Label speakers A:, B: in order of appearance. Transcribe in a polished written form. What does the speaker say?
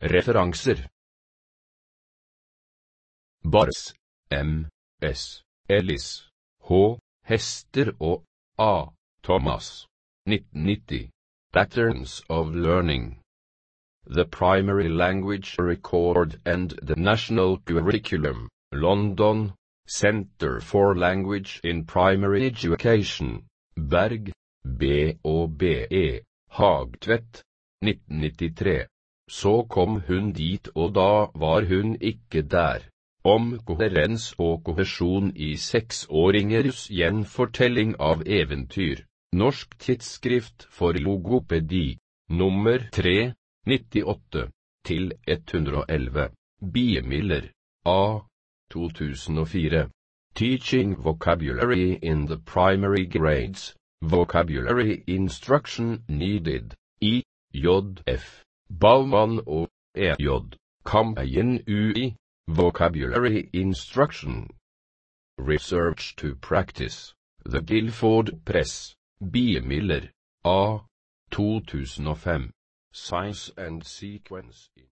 A: Referanser. Bars, M. S. Ellis, H. Hester og A. Thomas. 1990. Patterns of Learning. The Primary Language Record and the National Curriculum, London, Center for Language in Primary Education, Berg, B. og B.E. Hagtvedt, 1993. Så kom hun dit og da var hun ikke der. Om koherens og kohesjon i seksåringers gjenfortelling av eventyr. Norsk tidsskrift for logopedi. Nummer 3, 98-111. Biemiller, A. 2004. Teaching Vocabulary in the Primary Grades. Vocabulary Instruction Needed. I. J.F. Baumann og E.J. Kampeien UI. Vocabulary Instruction. Research to Practice. The Guilford Press. Biemiller, A. 2005. Size and Sequence.